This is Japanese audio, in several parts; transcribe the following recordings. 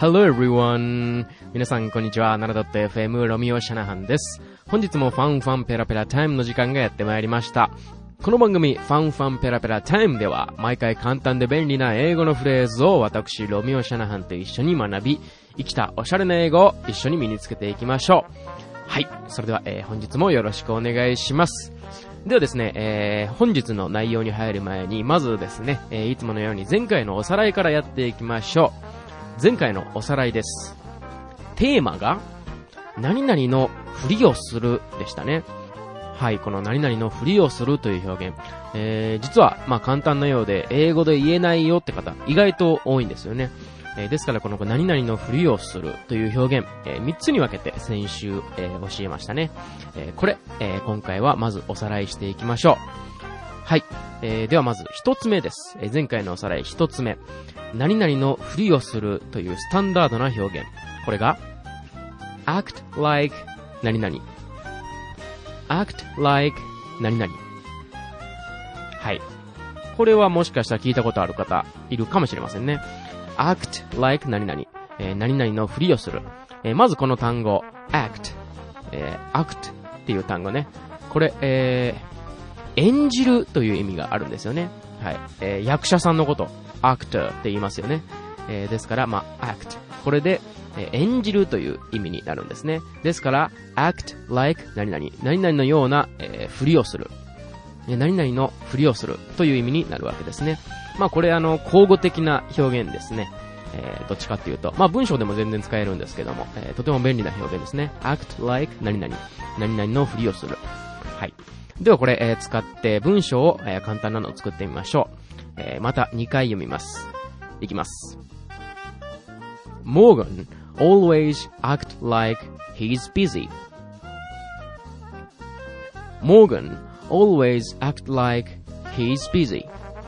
Hello everyone! 皆さんこんにちは。7.fm ロミオシャナハンです。本日もファンペラペラタイムの時間がやってまいりました。この番組ファンペラペラタイムでは毎回簡単で便利な英語のフレーズを私ロミオシャナハンと一緒に学び、生きたおしゃれな英語を一緒に身につけていきましょう。はい。それでは、本日もよろしくお願いします。ではですね、本日の内容に入る前に、まずですね、いつものように前回のおさらいからやっていきましょう。前回のおさらいです。テーマが、何々のふりをするでしたね。はい、この何々のふりをするという表現。実は、簡単なようで、英語で言えないよって方、意外と多いんですよね。ですからこの何々のふりをするという表現、3つに分けて先週、教えましたね。これ、今回はまずおさらいしていきましょう。はい。ではまず1つ目です。前回のおさらい1つ目。何々のふりをするというスタンダードな表現。これが、act like 何々。act like 何々。はい。これはもしかしたら聞いたことある方いるかもしれませんね。act like 何々。何々のふりをする。まずこの単語、act。act っていう単語ね。これ、演じるという意味があるんですよね。はい。役者さんのこと、actor って言いますよね。ですから、act。これで、演じるという意味になるんですね。ですから、act like 何々。何々のような、ふりをする。何々のふりをするという意味になるわけですね。これ口語的な表現ですね。どっちかっていうと、文章でも全然使えるんですけども、とても便利な表現ですね。act like 何々。何々のふりをする。はい。ではこれ、使って文章を、簡単なのを作ってみましょう。また2回読みます。いきます。Morgan always act like he's busy. Morgan always act like he's busy.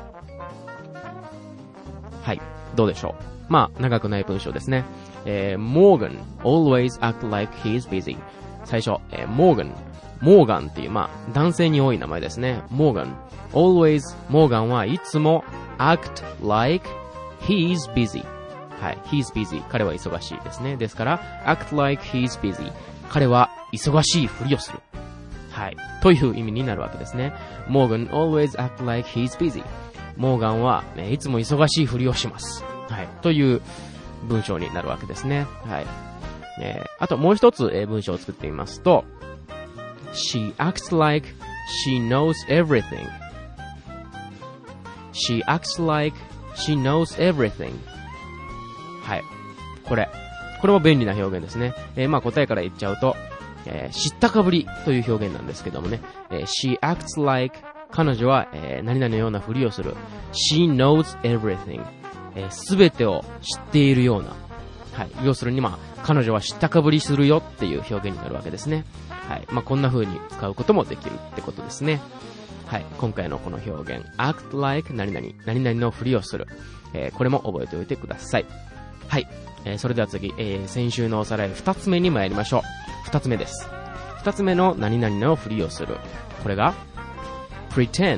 はい。どうでしょう。長くない文章ですね。Morgan always act like he's busy. 最初、モーガンっていう、男性に多い名前ですね。モーガン。always、モーガンはいつも act like he's busy. はい。he's busy. 彼は忙しいですね。ですから、act like he's busy. 彼は忙しいふりをする。はい。という意味になるわけですね。Morgan always act like he's busy. モーガンは、いつも忙しいふりをします。はい。という文章になるわけですね。はい。あともう一つ、文章を作ってみますと、She acts like she knows everything. She acts like she knows everything. はい。これも便利な表現ですね。答えから言っちゃうと、知ったかぶりという表現なんですけどもね。She acts like 彼女は、何々のようなふりをする。She knows everything. すべてを知っているような。はい。要するに彼女は知ったかぶりするよっていう表現になるわけですね。はい。こんな風に使うこともできるってことですね。はい。今回のこの表現、act like 何々、何々のふりをする。これも覚えておいてください。はい。それでは次、先週のおさらい2つ目に参りましょう。2つ目です。2つ目の何々のふりをする。これが、pretend。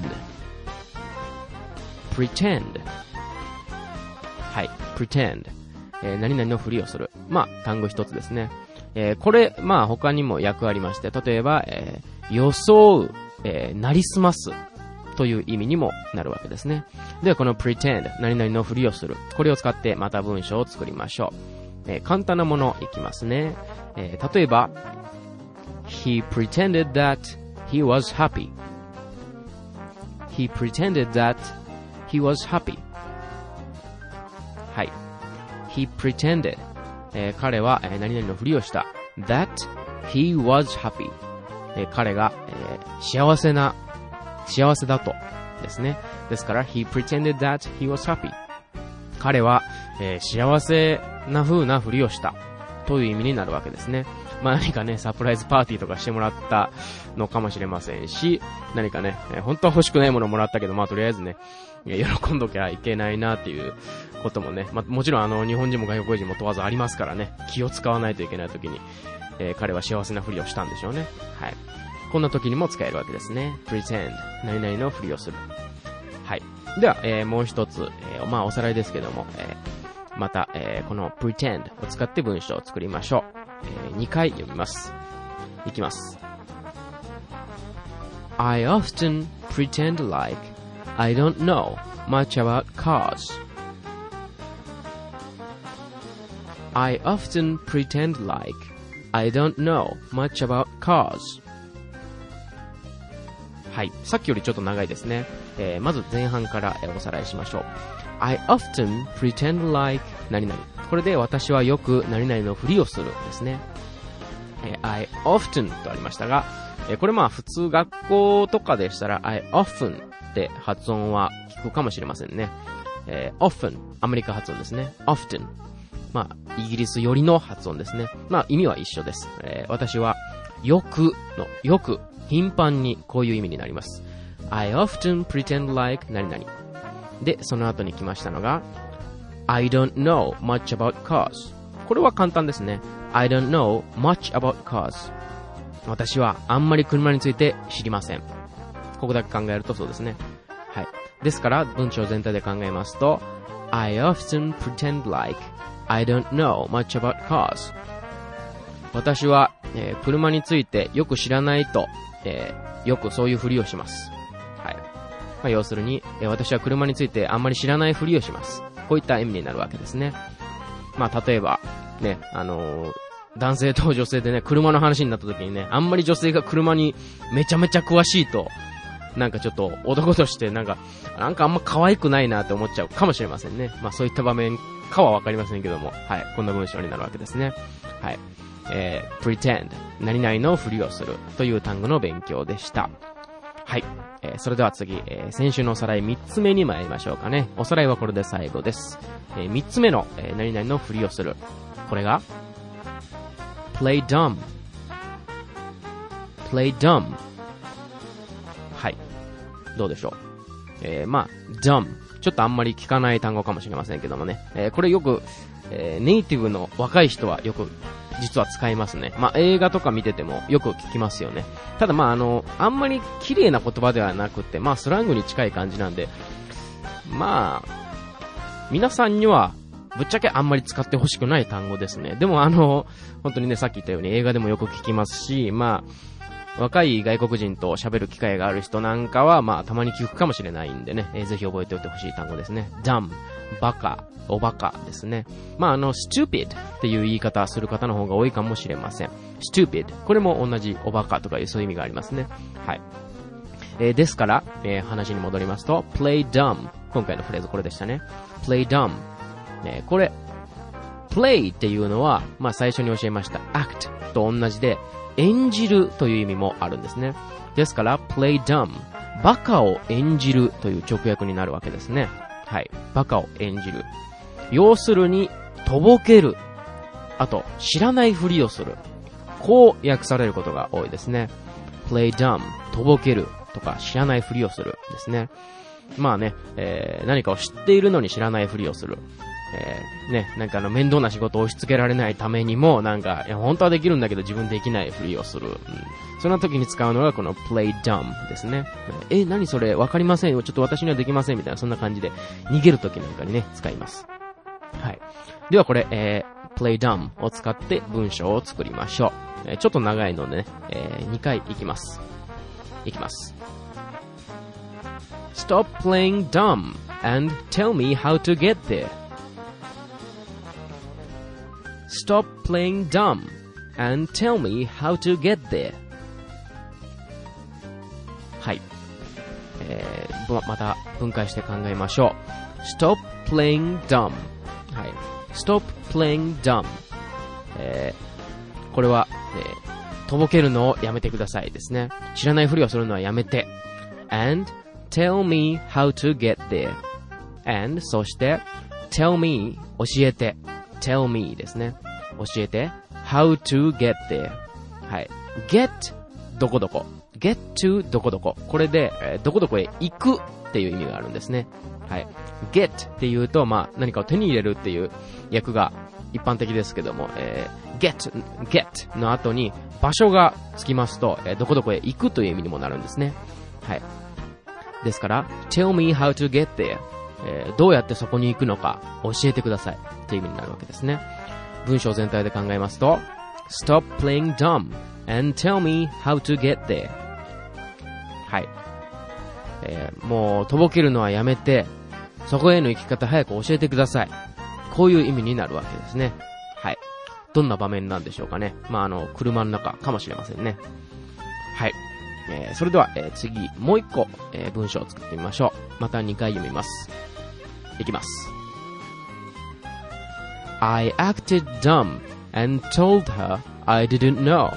はい。pretend。何々のふりをする。単語一つですね。これ、他にも訳ありまして、例えば、装う、なりすますという意味にもなるわけですね。では、この pretend、何々のふりをする。これを使ってまた文章を作りましょう。簡単なものいきますね。例えば、He pretended that he was happy. He pretended that he was happy. はい。He pretended、彼は、何々のふりをした。That he was happy、彼が、幸せだとですね。ですから He pretended that he was happy、彼は、幸せな風なふりをしたという意味になるわけですね。何かね、サプライズパーティーとかしてもらったのかもしれませんし、何かね、本当は欲しくないものもらったけど、とりあえずね、喜んどきゃいけないなっていうこともね、もちろん日本人も外国人も問わずありますからね、気を使わないといけないときに、彼は幸せなふりをしたんでしょうね。はい。こんな時にも使えるわけですね。pretend、何々のふりをする。はい。では、もう一つ、おさらいですけども、 また、この pretend を使って文章を作りましょう。2回読みます。いきます。I often pretend like I don't know much about cars.I often pretend like I don't know much about cars. はい。さっきよりちょっと長いですね。まず前半からおさらいしましょう。I often pretend like 何々。これで私はよく何々のふりをするですね。I often とありましたが、これまあ普通学校とかでしたら I often って発音は聞くかもしれませんね。often アメリカ発音ですね。oftenまあ、イギリス寄りの発音ですね。まあ、意味は一緒です。私は、よく、頻繁にこういう意味になります。I often pretend like 何々。で、その後に来ましたのが、I don't know much about cars。これは簡単ですね。I don't know much about cars。私はあんまり車について知りません。ここだけ考えるとそうですね。はい。ですから、文章全体で考えますと、I often pretend like I don't know much about cars. 私は、車についてよく知らないと、よくそういうふりをします。はい。まあ、要するに、私は車についてあんまり知らないふりをします。こういった意味になるわけですね。まあ、例えば、ね、男性と女性でね、車の話になった時にね、あんまり女性が車にめちゃめちゃ詳しいと、なんかちょっと男としてなんかあんま可愛くないなって思っちゃうかもしれませんね。まあそういった場面かはわかりませんけども、はい、こんな文章になるわけですね。はい。pretend 何々のふりをするという単語の勉強でした。はい。それでは次、先週のおさらい3つ目に参りましょうかね。おさらいはこれで最後です。3つ目の、何々のふりをする。これが play dumb。play dumb。はい。どうでしょう。まあ、dumb。ちょっとあんまり聞かない単語かもしれませんけどもね。これよく、ネイティブの若い人はよく実は使いますね。まあ、映画とか見ててもよく聞きますよね。ただまああんまり綺麗な言葉ではなくて、まあスラングに近い感じなんで、まあ、皆さんにはぶっちゃけあんまり使ってほしくない単語ですね。でも本当にね、さっき言ったように映画でもよく聞きますし、まあ、若い外国人と喋る機会がある人なんかは、まあ、たまに聞くかもしれないんでね、ぜひ覚えておいてほしい単語ですね。dumb、バカ、おバカですね。まあ、stupid っていう言い方する方の方が多いかもしれません。stupid。これも同じおバカとかいうそういう意味がありますね。はい。ですから、話に戻りますと、play dumb。今回のフレーズこれでしたね。play dumb。これ、play っていうのは、まあ、最初に教えました act と同じで、演じるという意味もあるんですね。ですから、play dumb。バカを演じるという直訳になるわけですね。はい。バカを演じる。要するに、とぼける。あと、知らないふりをする。こう訳されることが多いですね。play dumb。とぼける。とか、知らないふりをする。ですね。まあね、何かを知っているのに知らないふりをする。ね、なんか面倒な仕事を押し付けられないためにも、なんか、いや、本当はできるんだけど自分できないふりをする。そんな時に使うのがこの play dumb ですね。何それわかりませんよ。ちょっと私にはできませんみたいな、そんな感じで逃げる時なんかにね、使います。はい。ではこれ、play dumb を使って文章を作りましょう。ちょっと長いのでね、2回いきます。Stop playing dumb and tell me how to get there.Stop playing dumb and tell me how to get there. はい。また分解して考えましょう。Stop playing dumb. はい。Stop playing dumb. これは、とぼけるのをやめてくださいですね。知らないふりをするのはやめて。And tell me how to get there. And そして tell me 教えて。tell me ですね。教えて how to get there。はい。get どこどこ。get to どこどこ。これで、どこどこへ行くっていう意味があるんですね。はい。get っていうと、まあ、何かを手に入れるっていう訳が一般的ですけども、get の後に場所がつきますと、どこどこへ行くという意味にもなるんですね。はい。ですから、tell me how to get there。 どうやってそこに行くのか教えてくださいっていう意味になるわけですね。文章全体で考えますと、Stop playing dumb and tell me how to get there. はい。もうとぼけるのはやめて、そこへの行き方早く教えてください。こういう意味になるわけですね。はい。どんな場面なんでしょうかね。車の中かもしれませんね。はい。それでは、次、もう一個、文章を作ってみましょう。また2回読みます。いきます。I acted dumb and told her I didn't know.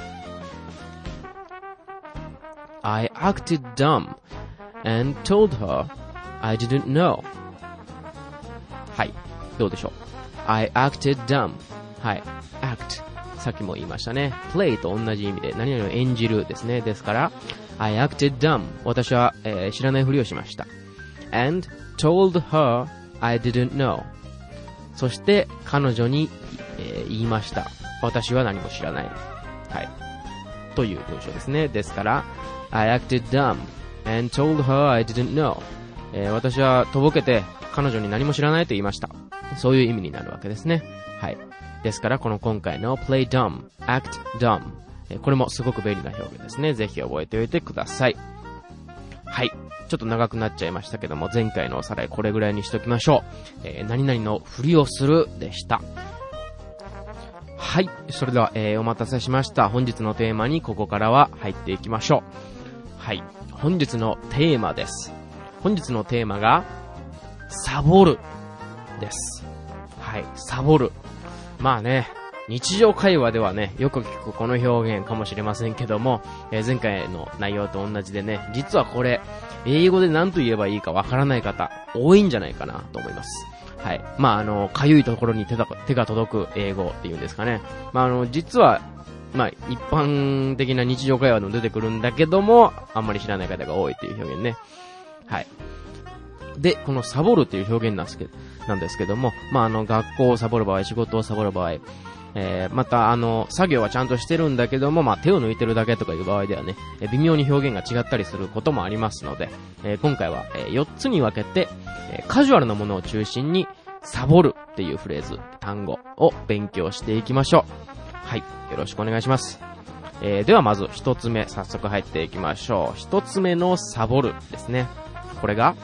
I acted dumb and told her I didn't know. はい。どうでしょう。I acted dumb. はい。act。さっきも言いましたね。play と同じ意味で何々を演じるですね。ですから、I acted dumb. 私は、知らないふりをしました。and told her I didn't know. そして彼女に、言いました。私は何も知らない。はい。という文章ですね。ですから、I acted dumb and told her I didn't know. 私はとぼけて彼女に何も知らないと言いました。そういう意味になるわけですね。はい。ですから、この今回の play dumb, act dumb。これもすごく便利な表現ですね。ぜひ覚えておいてください。はい。ちょっと長くなっちゃいましたけども、前回のおさらいこれぐらいにしときましょう。何々のふりをするでした。はい。それでは、お待たせしました。本日のテーマにここからは入っていきましょう。はい。本日のテーマです。本日のテーマが、サボるです。はい。サボる。まあね、日常会話ではね、よく聞くこの表現かもしれませんけども、前回の内容と同じでね、実はこれ、英語で何と言えばいいかわからない方、多いんじゃないかなと思います。はい。かゆいところに手が届く英語っていうんですかね。実は、一般的な日常会話でも出てくるんだけども、あんまり知らない方が多いっていう表現ね。はい。で、このサボるっていう表現なんですけども、学校をサボる場合、仕事をサボる場合、また作業はちゃんとしてるんだけども、手を抜いてるだけとかいう場合ではね、微妙に表現が違ったりすることもありますので、今回は、4つに分けて、カジュアルなものを中心にサボるっていうフレーズ、単語を勉強していきましょう。はい、よろしくお願いします。ではまず1つ目、早速入っていきましょう。1つ目のサボるですね。これが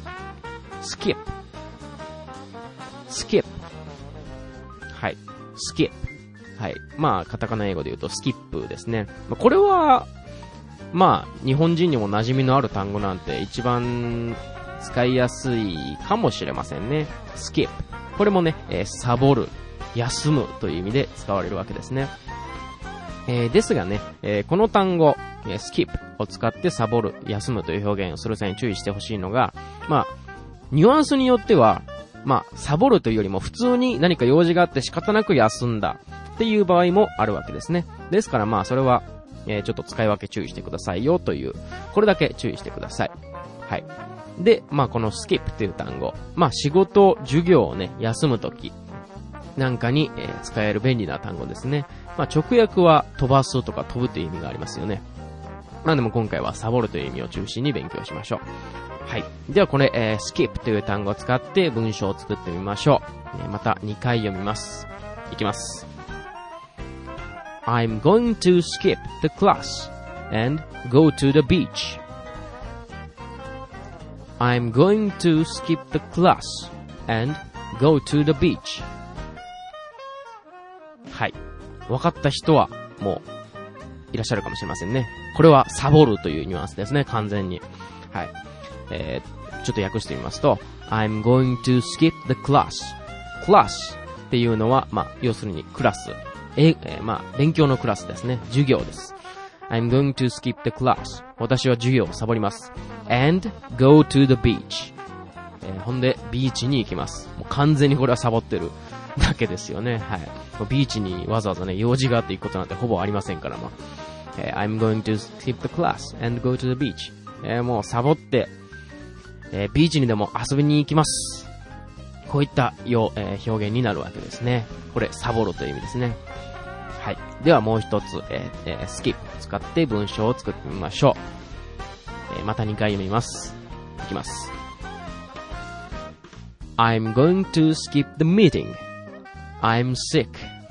skip。はい。skip。はい。カタカナ英語で言うとスキップですね。これは、日本人にも馴染みのある単語なんて一番使いやすいかもしれませんね。skip。これもね、サボる、休むという意味で使われるわけですね。ですがね、この単語、skip を使ってサボる、休むという表現をする際に注意してほしいのが、ニュアンスによっては、サボるというよりも普通に何か用事があって仕方なく休んだっていう場合もあるわけですね。ですからそれは、ちょっと使い分け注意してくださいよという、これだけ注意してください。はい。で、この skip という単語、仕事、授業をね、休むときなんかに、使える便利な単語ですね。直訳は飛ばすとか飛ぶという意味がありますよね。でも今回はサボるという意味を中心に勉強しましょう。はい。ではこれ、skip という単語を使って文章を作ってみましょう。また2回読みます。いきます。I'm going to skip the class and go to the beach. I'm going to skip the class and go to the beach. はい。分かった人はもういらっしゃるかもしれませんね。これはサボるというニュアンスですね、完全に。はい。ちょっと訳してみますと、I'm going to skip the class。class っていうのは、要するにクラス。勉強のクラスですね。授業です。I'm going to skip the class。私は授業をサボります。and go to the beach。ほんで、ビーチに行きます。もう完全にこれはサボってるだけですよね。はい。ビーチにわざわざね、用事があって行くことなんてほぼありませんから、I'm going to skip the class and go to the beach。もうサボって、ビーチにでも遊びに行きます。こういった表現になるわけですね。これ、サボるという意味ですね。はい。ではもう一つ、skip 使って文章を作ってみましょう。また2回読みます。いきます。 I'm going to skip the meeting. I'm sick.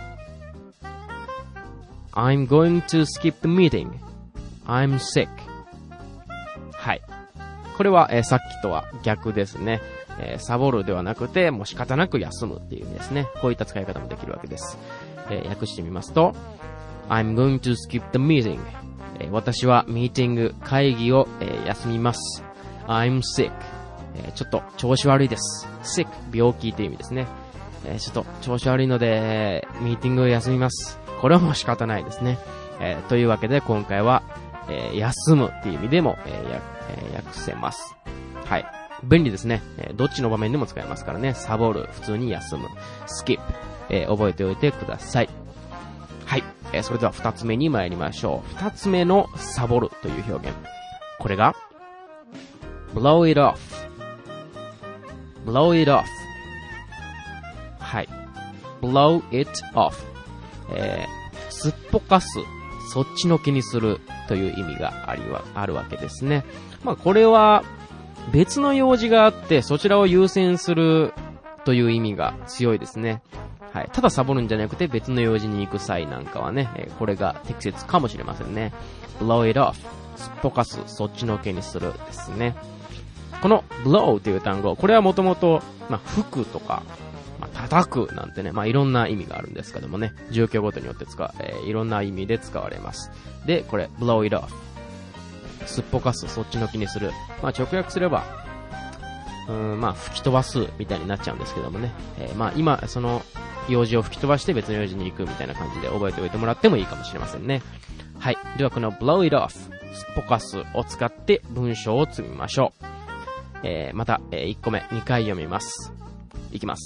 I'm going to skip the meeting. I'm sick. はい。これは、さっきとは逆ですね。サボるではなくて、もう仕方なく休むっていう意味ですね。こういった使い方もできるわけです。訳してみますと、I'm going to skip the meeting. 私はミーティング、会議を、休みます。I'm sick. ちょっと調子悪いです。sick、病気という意味ですね。ちょっと調子悪いので、ミーティングを休みます。これはもう仕方ないですね。というわけで今回は、休むっていう意味でも、訳せます。はい。便利ですね。どっちの場面でも使えますからね。サボる、普通に休む。skip、覚えておいてください。はい。それでは二つ目に参りましょう。二つ目のサボるという表現。これが、blow it off。blow it off。はい。blow it off。すっぽかす。そっちのけにするという意味があるわけですね。まあこれは別の用事があってそちらを優先するという意味が強いですね。はい。ただサボるんじゃなくて別の用事に行く際なんかはね、これが適切かもしれませんね。blow it off。すっぽかす、そっちのけにするですね。この blow という単語、これはもともと吹くとか、叩くなんてね、いろんな意味があるんですけどもね、状況ごとによっていろんな意味で使われます。で、これ blow it off。すっぽかす、そっちの気にする。直訳すれば、吹き飛ばすみたいになっちゃうんですけどもね。今、その用事を吹き飛ばして別の用事に行くみたいな感じで覚えておいてもらってもいいかもしれませんね。はい。ではこの blow it off、すっぽかすを使って文章を積みましょう。また、1個目、2回読みます。いきます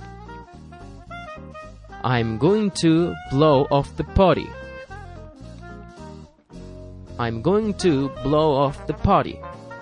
。I'm going to blow off the party. I'm going to blow off the party.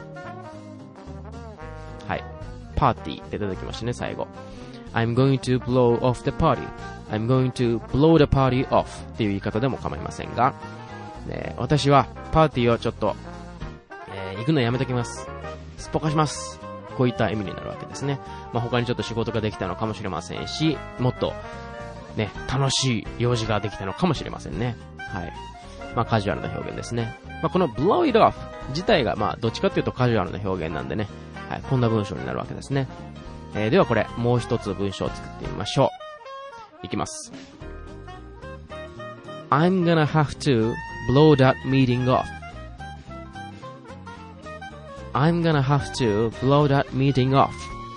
はい。パーティーって出てきましたね、最後。I'm going to blow off the party. I'm going to blow the party off っていう言い方でも構いませんが、私はパーティーをちょっと、行くのやめときます。すっぽかします。こういった意味になるわけですね。他にちょっと仕事ができたのかもしれませんし、もっとね、楽しい用事ができたのかもしれませんね。はい。カジュアルな表現ですね。この blow it off 自体がどっちかっていうとカジュアルな表現なんでね、はい、こんな文章になるわけですね。ではこれ、もう一つ文章を作ってみましょう。いきます。I'm gonna have to blow that meeting off. I'm gonna have to blow that meeting off.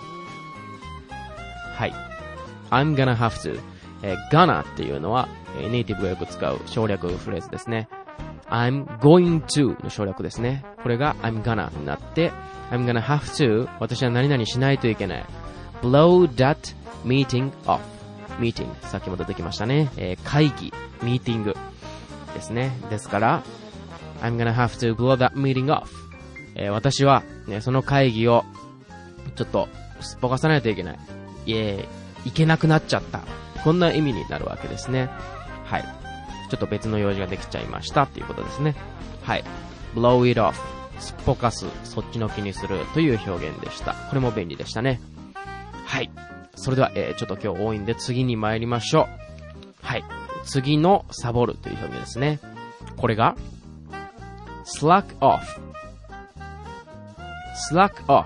はい。I'm gonna have to。gonna っていうのは、ネイティブがよく使う省略フレーズですね。I'm going to の省略ですね。これが I'm gonna になって、I'm gonna have to 私は何々しないといけない。blow that meeting off。meeting さっきも出てきましたね。会議、ミーティングですね。ですから、I'm gonna have to blow that meeting off。私は、ね、その会議をちょっとすっぽかさないといけない。行けなくなっちゃった。こんな意味になるわけですね。はい。ちょっと別の用事ができちゃいましたっていうことですね。はい。blow it off。すっぽかす、そっちの気にするという表現でした。これも便利でしたね。はい。それでは、ちょっと今日多いんで次に参りましょう。はい。次のサボるという表現ですね。これが、slack off。slack off。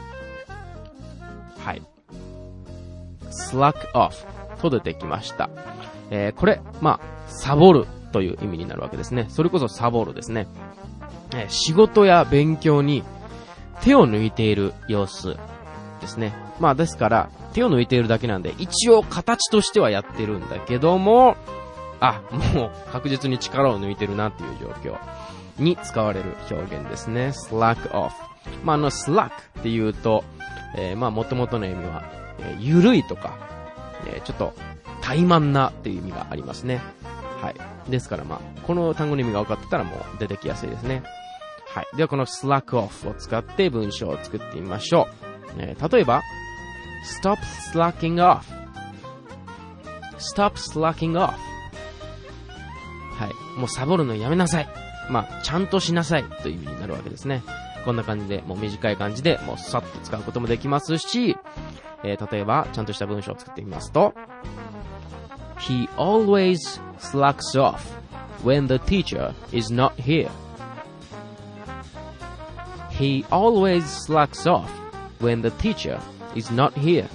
はい。slack off と出てきました。これ、サボるという意味になるわけですね。それこそサボるですね。仕事や勉強に手を抜いている様子ですね。ですから、手を抜いているだけなんで、一応形としてはやってるんだけども、もう確実に力を抜いてるなっていう状況に使われる表現ですね。slack off。slack っていうと、元々の意味は、ゆるいとか、ちょっと怠慢なっていう意味がありますね。はい。ですからこの単語の意味が分かってたらもう出てきやすいですね。はい。ではこの slack off を使って文章を作ってみましょう。例えば、stop slacking off。stop slacking off。はい。もうサボるのやめなさい。ちゃんとしなさいという意味になるわけですね。こんな感じで、もう短い感じで、もうさっと使うこともできますし、 例えば、ちゃんとした文章を作ってみますと、He always slacks off when the teacher is not here. He always slacks off when the teacher is not here.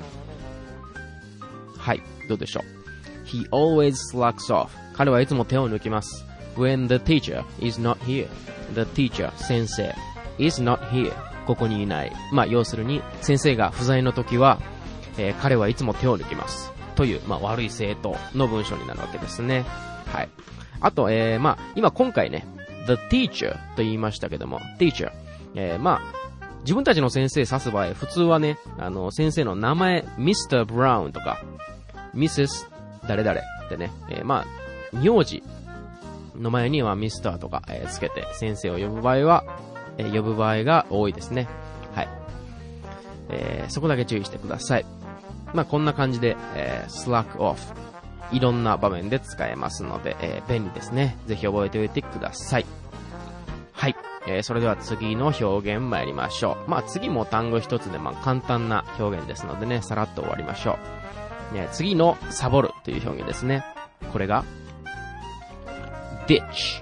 はい、どうでしょう。He always slacks off. 彼はいつも手を抜きます。When the teacher is not here. The teacher, 先生 is not here. ここにいない。まあ、要するに、先生が不在の時は、彼はいつも手を抜きます。という、まあ、悪い生徒の文章になるわけですね。はい。あと、まあ、今回ね、the teacher と言いましたけども、teacher。まあ、自分たちの先生指す場合、普通はね、先生の名前、Mr. Brown とか、Mrs. 誰々ってね、まあ、名字の前には Mr. とか、つけて、先生を呼ぶ場合が多いですね。はい。そこだけ注意してください。まあ、こんな感じで、slack off。いろんな場面で使えますので、便利ですね。ぜひ覚えておいてください。はい。それでは次の表現参りましょう。まあ、次も単語一つで、まあ、簡単な表現ですのでね、さらっと終わりましょう。次のサボるという表現ですね。これが、ditch。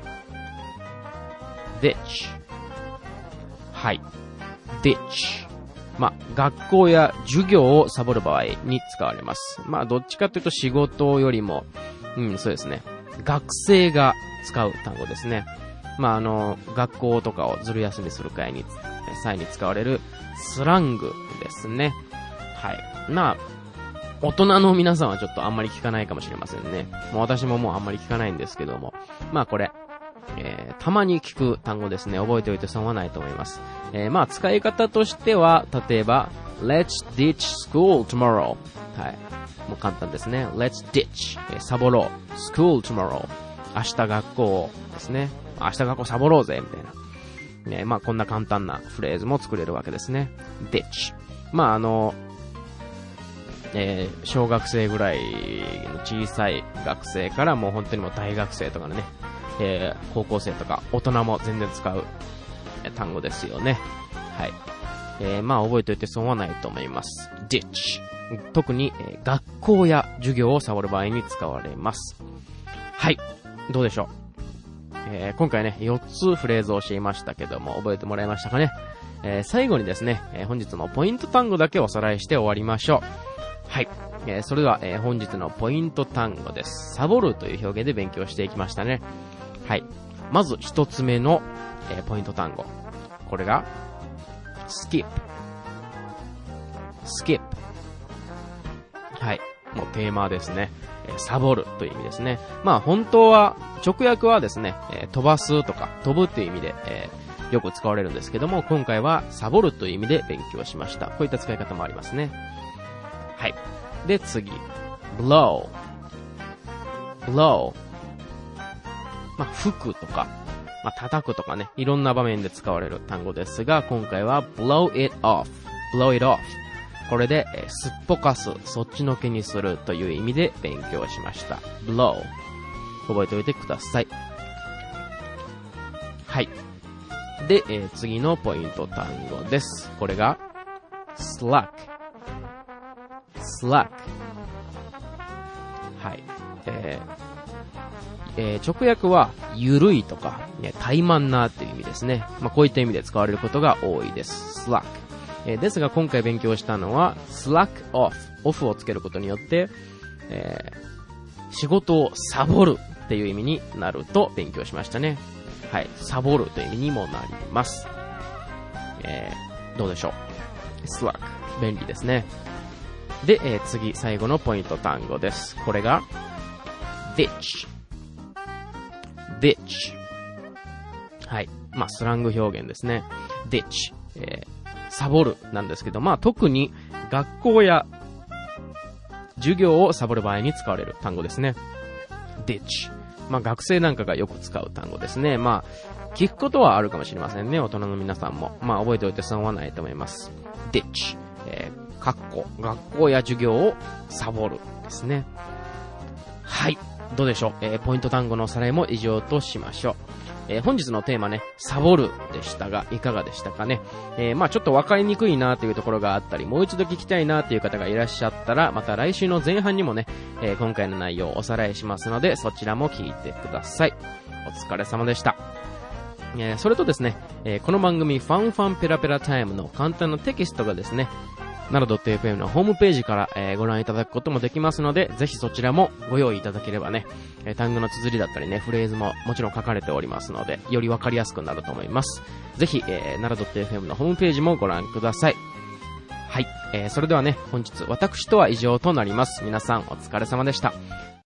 はい。ditch。まあ、学校や授業をサボる場合に使われます。まあ、どっちかというと仕事よりも、そうですね。学生が使う単語ですね。まあ、学校とかをずる休みする際に使われるスラングですね。はい。まあ、大人の皆さんはちょっとあんまり聞かないかもしれませんね。もう私ももうあんまり聞かないんですけども。まあ、これ、たまに聞く単語ですね。覚えておいて損はないと思います。まあ、使い方としては、例えば、Let's ditch school tomorrow。はい。もう簡単ですね。Let's ditch。サボろう。school tomorrow。明日学校をですね。明日学校サボろうぜ、みたいな。まあ、こんな簡単なフレーズも作れるわけですね。ditch。まあ、小学生ぐらいの小さい学生からもう本当にもう大学生とかね、高校生とか大人も全然使う単語ですよね。はい。まあ覚えておいて損はないと思います。ditch。特に、学校や授業をサボる場合に使われます。はい。どうでしょう。今回ね、4つフレーズを教えましたけども、覚えてもらいましたかね。最後にですね、本日のポイント単語だけおさらいして終わりましょう。はい。それでは、本日のポイント単語です。サボるという表現で勉強していきましたね。はい。まず一つ目の、ポイント単語。これが、skip。はい。もうテーマですね。サボるという意味ですね。まあ本当は、直訳はですね、飛ばすとか飛ぶという意味で、よく使われるんですけども、今回はサボるという意味で勉強しました。こういった使い方もありますね。はい。で、次。blow。まあ、吹くとか、まあ、叩くとかね、いろんな場面で使われる単語ですが、今回は blow it off。これで、すっぽかす、そっちのけにするという意味で勉強しました。blow。覚えておいてください。はい。で、次のポイント単語です。これが、slack。はい。直訳は、ゆるいとか、怠慢なっていう意味ですね。まあ、こういった意味で使われることが多いです。slack。ですが、今回勉強したのは、slack off。オフをつけることによって、仕事をサボるっていう意味になると勉強しましたね。はい。サボるという意味にもなります。どうでしょう。slack。便利ですね。で、次、最後のポイント単語です。これが、ditch。はい。まあ、スラング表現ですね。ditch。サボるなんですけど、まあ、特に学校や授業をサボる場合に使われる単語ですね。ditch。まあ、学生なんかがよく使う単語ですね。まあ、聞くことはあるかもしれませんね。大人の皆さんも。まあ、覚えておいて損はないと思います。ditch。学校や授業をサボるですね。はい。どうでしょう。ポイント単語のおさらいも以上としましょう。 本日のテーマね、サボるでしたが、いかがでしたかね。まあちょっとわかりにくいなというところがあったり、もう一度聞きたいなという方がいらっしゃったら、また来週の前半にもね、今回の内容をおさらいしますので、そちらも聞いてください。お疲れ様でした。それとですね、この番組ファンファンペラペラタイムの簡単なテキストがですね、奈良 .fm のホームページから、ご覧いただくこともできますので、ぜひそちらもご用意いただければね、単語の綴りだったりね、フレーズももちろん書かれておりますので、よりわかりやすくなると思います。ぜひ、奈良 .fm のホームページもご覧ください。はい、それではね、本日私とは以上となります。皆さんお疲れ様でした。